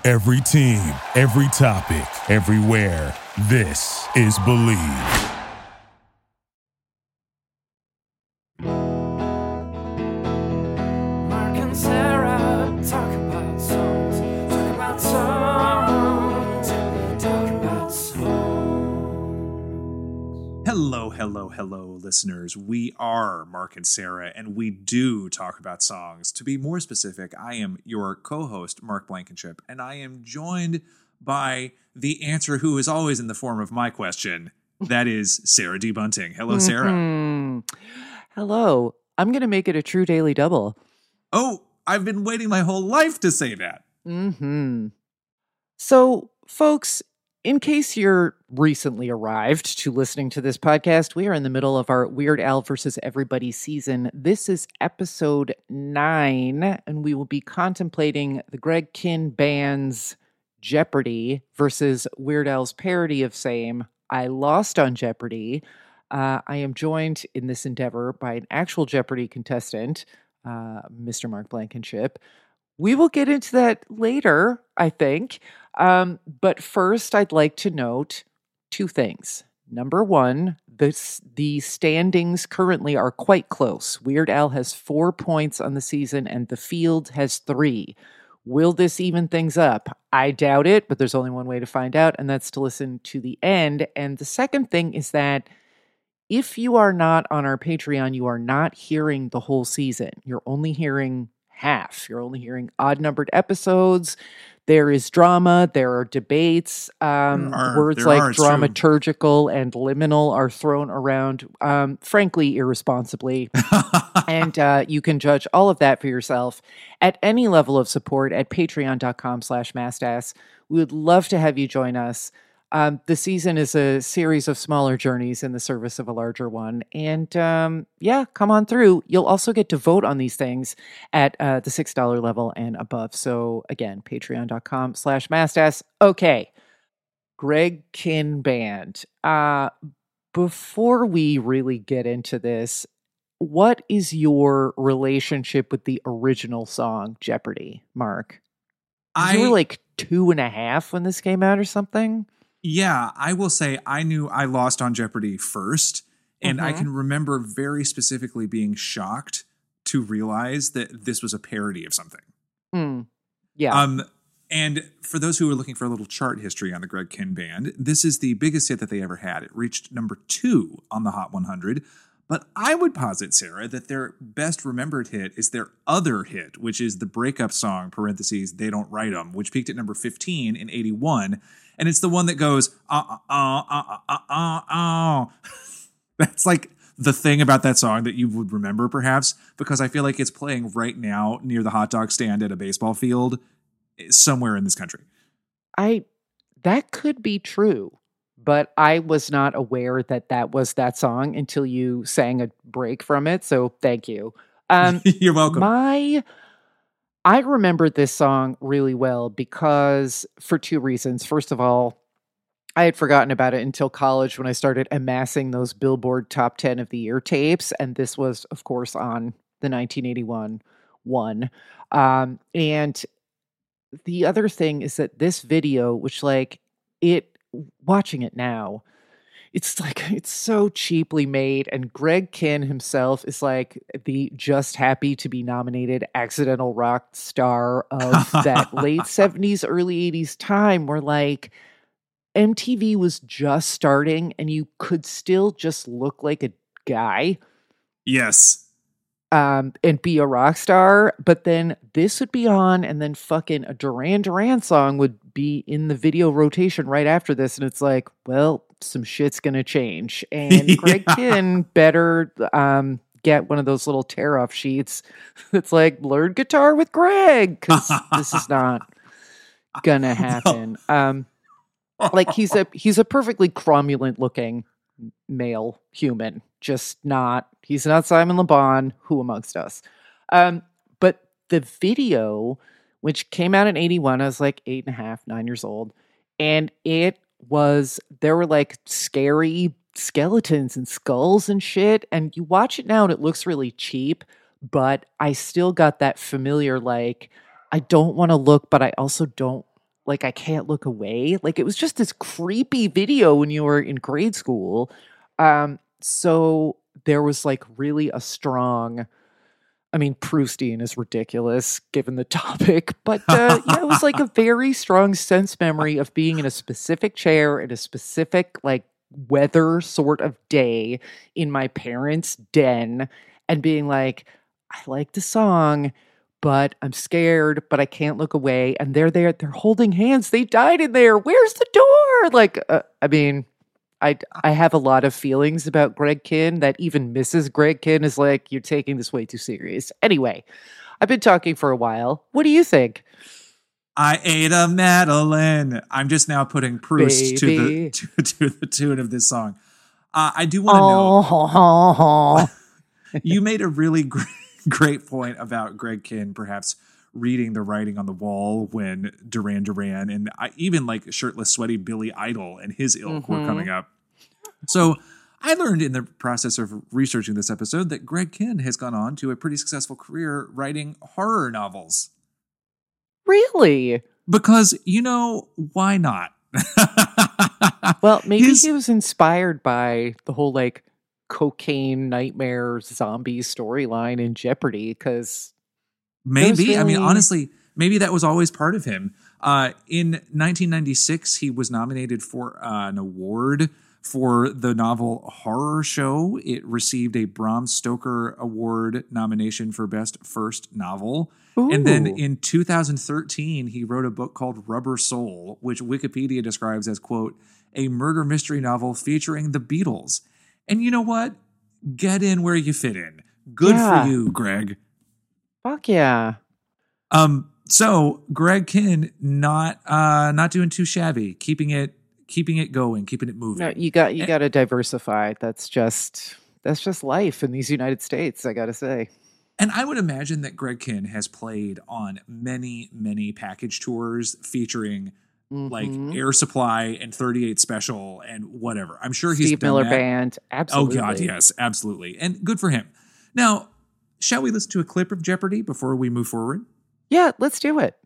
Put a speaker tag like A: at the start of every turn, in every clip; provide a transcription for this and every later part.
A: Every team, every topic, everywhere. This is Believe.
B: Mark and Sarah talk about songs, talk about songs, talk about songs.
C: Hello, listeners. We are Mark and Sarah, and we do talk about songs. To be more specific, I am your co-host, Mark Blankenship, and I am joined by the answer who is always in the form of my question. That is Sarah D. Bunting. Hello, Sarah.
D: Hello. I'm going to make it a true daily double.
C: Oh, I've been waiting my whole life to say that.
D: So, folks, in case you're recently arrived to listening to this podcast, we are in the middle of our Weird Al versus Everybody season. This is episode 9, and we will be contemplating the Greg Kihn Band's Jeopardy versus Weird Al's parody of same, I Lost on Jeopardy. I am joined in this endeavor by an actual Jeopardy contestant, Mr. Mark Blankenship. We will get into that later, I think. But first, I'd like to note 2 things. Number 1, the standings currently are quite close. Weird Al has 4 points on the season, and the field has 3. Will this even things up? I doubt it, but there's only one way to find out, and that's to listen to the end. And the second thing is that if you are not on our Patreon, you are not hearing the whole season. You're only hearing half. You're only hearing odd-numbered episodes. There is drama. There are debates. Words like dramaturgical and liminal are thrown around, frankly, irresponsibly. And you can judge all of that for yourself at any level of support at patreon.com/mastass. We would love to have you join us. The season is a series of smaller journeys in the service of a larger one. And come on through. You'll also get to vote on these things at the $6 level and above. So again, patreon.com/mastass. Okay. Greg Kihn Band. Before we really get into this, what is your relationship with the original song, Jeopardy, Mark? You were like 2.5 when this came out or something?
C: Yeah, I will say I knew I Lost on Jeopardy first, and I can remember very specifically being shocked to realize that this was a parody of something.
D: Yeah.
C: And for those who are looking for a little chart history on the Greg Kihn Band, this is the biggest hit that they ever had. It reached number 2 on the Hot 100. But I would posit, Sarah, that their best remembered hit is their other hit, which is the breakup song, parentheses, They Don't Write 'Em, which peaked at number 15 in 81. And it's the one that goes, That's like the thing about that song that you would remember, perhaps, because I feel like it's playing right now near the hot dog stand at a baseball field somewhere in this country.
D: That could be true, but I was not aware that was that song until you sang a break from it. So thank you.
C: You're welcome.
D: I remember this song really well because for 2 reasons. First of all, I had forgotten about it until college when I started amassing those Billboard Top 10 of the Year tapes. And this was, of course, on the 1981 one. And the other thing is that this video, which watching it now, it's so cheaply made, and Greg Kihn himself is like the just happy to be nominated accidental rock star of that late 70s, early 80s time where like MTV was just starting and you could still just look like a guy.
C: Yes.
D: And be a rock star, but then this would be on, and then fucking a Duran Duran song would be in the video rotation right after this, and it's like, well, some shit's gonna change, and Greg Kihn better get one of those little tear-off sheets that's like, learn guitar with Greg, because this is not gonna happen. Like he's a perfectly cromulent looking male human, just he's not Simon Le Bon, who amongst us. But the video, which came out in 81, I was like 8.5, 9 years old, and there were like scary skeletons and skulls and shit, and you watch it now and it looks really cheap, but I still got that familiar, like, I don't want to look, but I also don't like I Can't Look Away. Like it was just this creepy video when you were in grade school. So there was like really a strong, I mean, Proustian is ridiculous given the topic, but yeah, it was like a very strong sense memory of being in a specific chair at a specific like weather sort of day in my parents' den and being like, I like the song, but I'm scared, but I can't look away. And they're there, they're holding hands. They died in there. Where's the door? Like, I mean, I have a lot of feelings about Greg Kihn that even Mrs. Greg Kihn is like, you're taking this way too serious. Anyway, I've been talking for a while. What do you think?
C: I ate a Madeline. I'm just now putting Proust to
D: Baby.
C: the tune of this song. I do want to know, you made a really great point about Greg Kihn perhaps reading the writing on the wall when Duran Duran and even like shirtless, sweaty Billy Idol and his ilk were coming up. So I learned in the process of researching this episode that Greg Kihn has gone on to a pretty successful career writing horror novels.
D: Really?
C: Because, why not?
D: Well, maybe he was inspired by the whole like cocaine nightmare zombie storyline in Jeopardy, because
C: maybe.
D: really...
C: I mean, honestly, maybe that was always part of him. In 1996, he was nominated for an award for the novel Horror Show. It received a Bram Stoker Award nomination for Best First Novel.
D: Ooh.
C: And then in 2013, he wrote a book called Rubber Soul, which Wikipedia describes as, quote, a murder mystery novel featuring the Beatles. And you know what? Get in where you fit in. Good for you, Greg.
D: Fuck yeah.
C: So Greg Kihn not doing too shabby, keeping it going, keeping it moving.
D: No, you got to diversify. That's just life in these United States, I got to say.
C: And I would imagine that Greg Kihn has played on many, many package tours featuring like Air Supply and 38 Special and whatever. I'm sure he's
D: Steve
C: done
D: Miller
C: that.
D: Band. Absolutely.
C: Oh God, yes, absolutely. And good for him. Now, shall we listen to a clip of Jeopardy before we move forward?
D: Yeah, let's do it.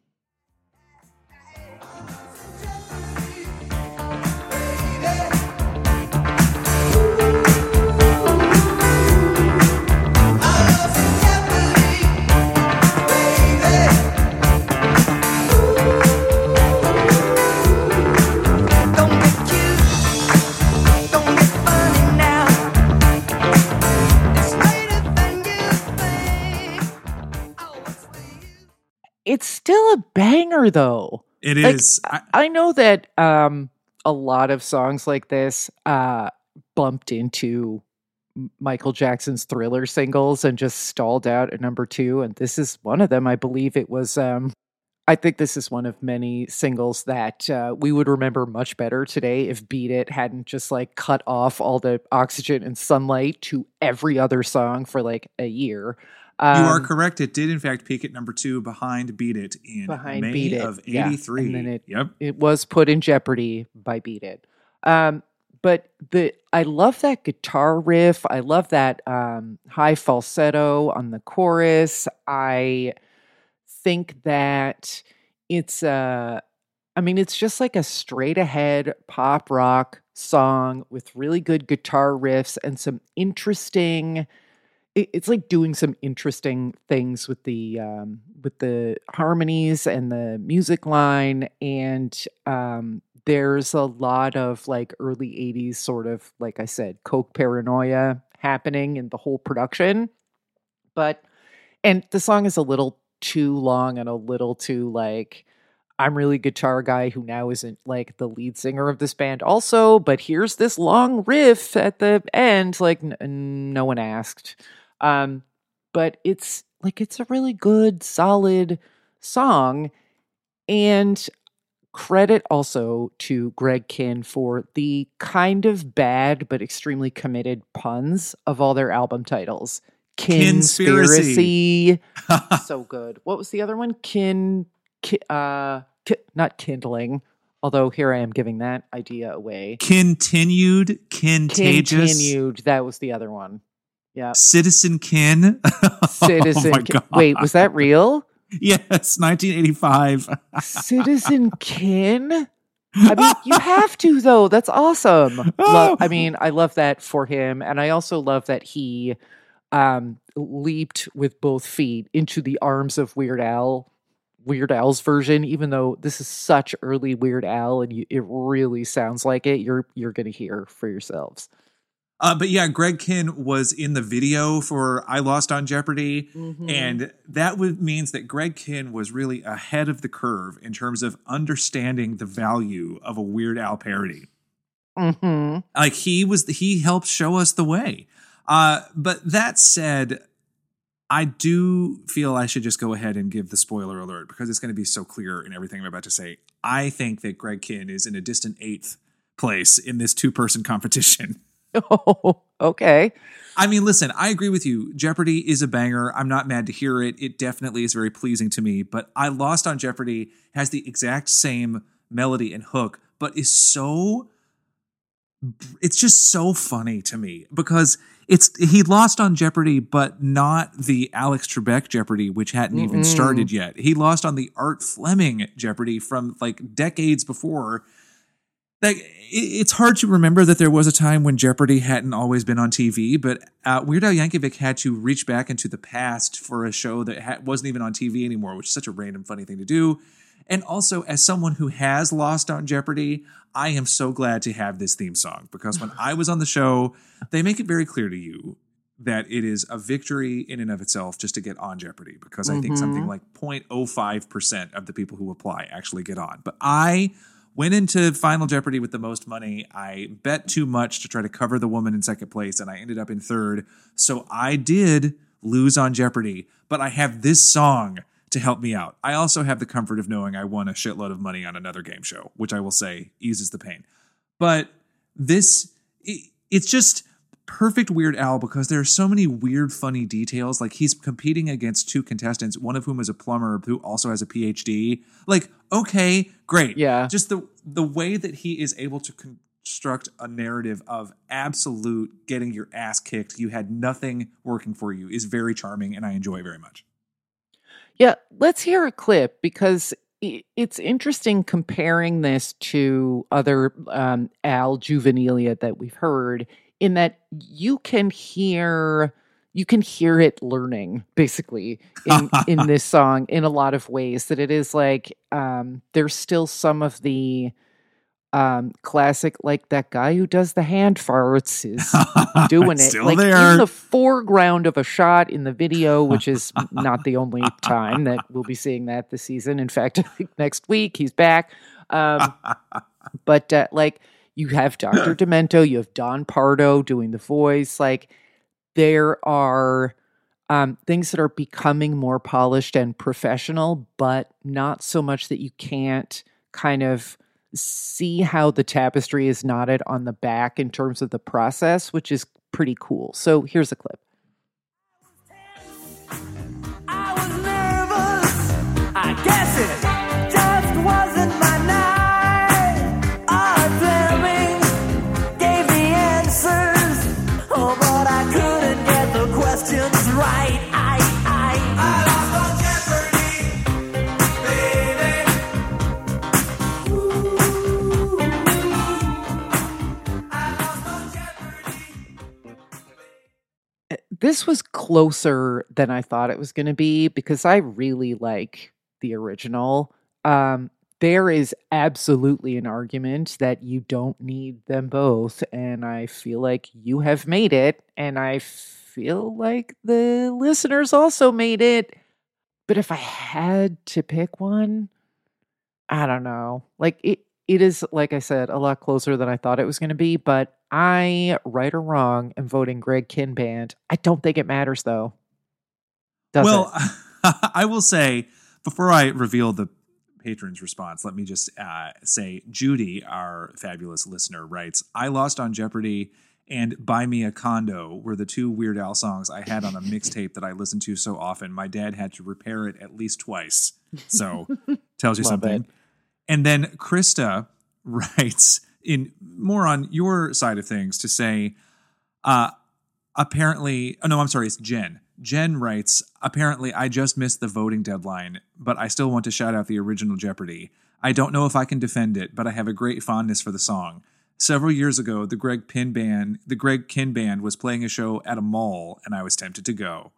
D: It's still a banger, though.
C: It
D: Like,
C: is.
D: I know that a lot of songs like this bumped into Michael Jackson's Thriller singles and just stalled out at number 2. And this is one of them. I believe it was, I think this is one of many singles that we would remember much better today if Beat It hadn't just like cut off all the oxygen and sunlight to every other song for like a year.
C: You are correct. It did, in fact, peak at number 2 behind Beat It in May
D: Beat It.
C: of 83.
D: Yeah. And then it was put in jeopardy by Beat It. But I love that guitar riff. I love that high falsetto on the chorus. I think that it's just like a straight ahead pop rock song with really good guitar riffs and some interesting. It's like doing some interesting things with the harmonies and the music line, and there's a lot of like early 80s sort of, like I said, coke paranoia happening in the whole production. And the song is a little too long and a little too like, I'm really guitar guy who now isn't like the lead singer of this band also, but here's this long riff at the end, like no one asked. But it's a really good, solid song. And credit also to Greg Kihn for the kind of bad but extremely committed puns of all their album titles. Kinspiracy. So good. What was the other one? Not kindling. Although here I am giving that idea away.
C: Continued.
D: That was the other one. Yeah.
C: Citizen Kihn.
D: Citizen.
C: Oh my God.
D: Wait, was that real?
C: Yes, 1985.
D: Citizen Kin? I mean, you have to, though. That's awesome. I love that for him. And I also love that he leaped with both feet into the arms of Weird Al's version, even though this is such early Weird Al and it really sounds like it. You're going to hear for yourselves.
C: But yeah, Greg Kihn was in the video for I Lost on Jeopardy.
D: Mm-hmm.
C: And that means that Greg Kihn was really ahead of the curve in terms of understanding the value of a Weird Al parody.
D: Mm-hmm.
C: Like he helped show us the way. But that said, I do feel I should just go ahead and give the spoiler alert because it's going to be so clear in everything I'm about to say. I think that Greg Kihn is in a distant 8th place in this 2-person competition.
D: Oh, okay.
C: I mean, listen, I agree with you. Jeopardy is a banger. I'm not mad to hear it. It definitely is very pleasing to me. But I Lost on Jeopardy has the exact same melody and hook, but it's just so funny to me because he lost on Jeopardy, but not the Alex Trebek Jeopardy, which hadn't even started yet. He lost on the Art Fleming Jeopardy from like decades before. Like, it's hard to remember that there was a time when Jeopardy hadn't always been on TV, but Weird Al Yankovic had to reach back into the past for a show that wasn't even on TV anymore, which is such a random, funny thing to do. And also, as someone who has lost on Jeopardy, I am so glad to have this theme song because when I was on the show, they make it very clear to you that it is a victory in and of itself just to get on Jeopardy because I think something like 0.05% of the people who apply actually get on. But I went into Final Jeopardy with the most money. I bet too much to try to cover the woman in second place, and I ended up in third. So I did lose on Jeopardy, but I have this song to help me out. I also have the comfort of knowing I won a shitload of money on another game show, which I will say eases the pain. But it's just perfect Weird Al because there are so many weird, funny details. Like he's competing against 2 contestants, one of whom is a plumber who also has a PhD. Like, okay, great.
D: Yeah.
C: Just the way that he is able to construct a narrative of absolute getting your ass kicked, you had nothing working for you, is very charming and I enjoy very much.
D: Yeah, let's hear a clip because it's interesting comparing this to other Al Juvenilia that we've heard in that you can hear it learning basically in this song in a lot of ways that it is like there's still some of the classic, like that guy who does the hand farts is doing it
C: Still
D: like
C: there.
D: in the foreground of a shot in the video, which is not the only time that we'll be seeing that this season. In fact, I think next week he's back. But like you have Dr. Demento, you have Don Pardo doing the voice. Like there are things that are becoming more polished and professional, but not so much that you can't kind of see how the tapestry is knotted on the back in terms of the process, which is pretty cool. So here's a clip.
B: I was nervous. I guess it just wasn't my night. Art Fleming gave the answers. Oh, but I couldn't get the questions right. I lost on Jeopardy, baby. Ooh, I lost on Jeopardy.
D: This was closer than I thought it was going to be because I really like the original. There is absolutely an argument that you don't need them both, and I feel like you have made it, and I feel like the listeners also made it. But if I had to pick one, I don't know. Like it is, like I said, a lot closer than I thought it was going to be, but I, right or wrong, am voting Greg Kihn Band. I don't think it matters, though. Does
C: Well,
D: it?
C: I will say, before I reveal the patron's response, let me just say Judy, our fabulous listener, writes, I Lost on Jeopardy and Buy Me a Condo were the 2 Weird Al songs I had on a mixtape that I listened to so often. My dad had to repair it at least twice. So tells you
D: Love
C: something.
D: it.
C: And then Krista writes in more on your side of things to say, apparently, oh no, I'm sorry, it's Jen. Jen writes, apparently I just missed the voting deadline, but I still want to shout out the original Jeopardy. I don't know if I can defend it, but I have a great fondness for the song. Several years ago, the Greg Kihn Band was playing a show at a mall, and I was tempted to go.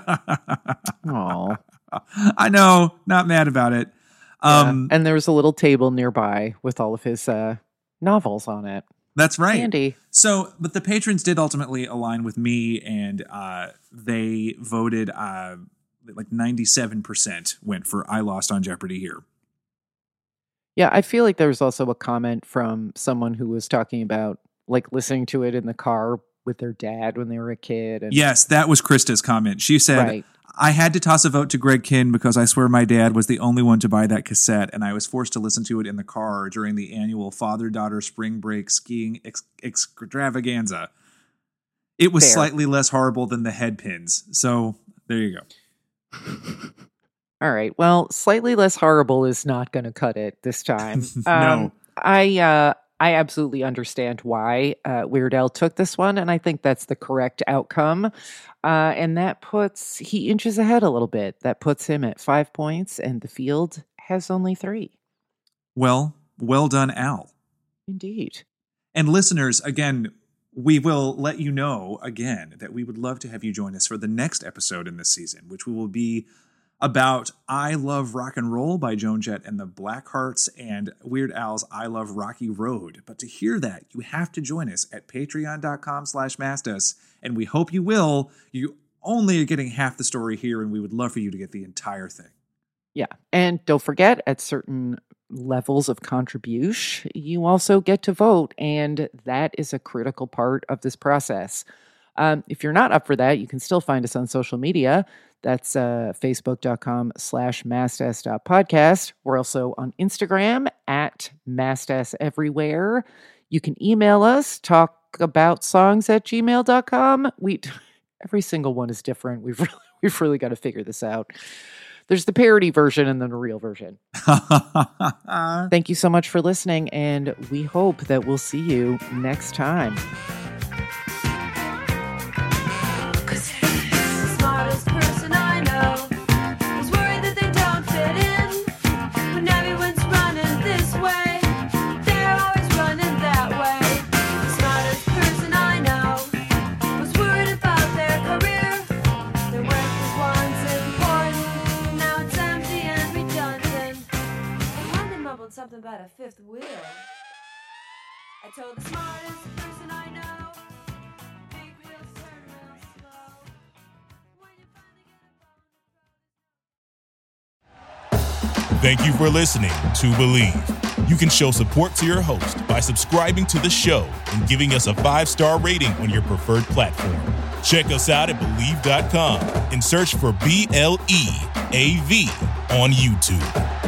D: Aw.
C: I know, not mad about it.
D: And there was a little table nearby with all of his novels on it.
C: That's right.
D: Handy.
C: So, but the patrons did ultimately align with me, and they voted like 97% went for I Lost on Jeopardy here.
D: Yeah, I feel like there was also a comment from someone who was talking about like listening to it in the car with their dad when they were a kid. And,
C: Yes, that was Krista's comment. She said,
D: right.
C: I had to toss a vote to Greg Kihn because I swear my dad was the only one to buy that cassette, and I was forced to listen to it in the car during the annual father-daughter spring break skiing extravaganza. It was
D: Fair.
C: slightly less horrible than the head pins. So there you go.
D: All right. Well, slightly less horrible is not going to cut it this time.
C: No.
D: I absolutely understand why Weird Al took this one, and I think that's the correct outcome. And he inches ahead a little bit. That puts him at 5 points, and the field has only 3.
C: Well done, Al.
D: Indeed.
C: And listeners, again, we will let you know again that we would love to have you join us for the next episode in this season, which will be about I Love Rock and Roll by Joan Jett and the Blackhearts and Weird Al's I Love Rocky Road. But to hear that, you have to join us at patreon.com/mastus, and we hope you will. You only are getting half the story here, and we would love for you to get the entire thing.
D: Yeah. And don't forget, at certain levels of contribution, you also get to vote, and that is a critical part of this process. If you're not up for that, you can still find us on social media. That's facebook.com/mastas.podcast. We're also on Instagram at Mastas Everywhere. You can email us, talkaboutsongs@gmail.com. Every single one is different. We've really got to figure this out. There's the parody version and then the real version. Thank you so much for listening, and we hope that we'll see you next time.
E: Smartest person I know is worried that they don't fit in. When everyone's running this way, they're always running that way. The smartest person I know was worried about their career. Their work was once important, now it's empty and redundant. And when they mumbled something about a fifth wheel, I told the smartest person I know, big wheels turn real slow. When you finally get a bone.
A: Thank you for listening to Believe. You can show support to your host by subscribing to the show and giving us a 5-star rating on your preferred platform. Check us out at Believe.com and search for BLEAV on YouTube.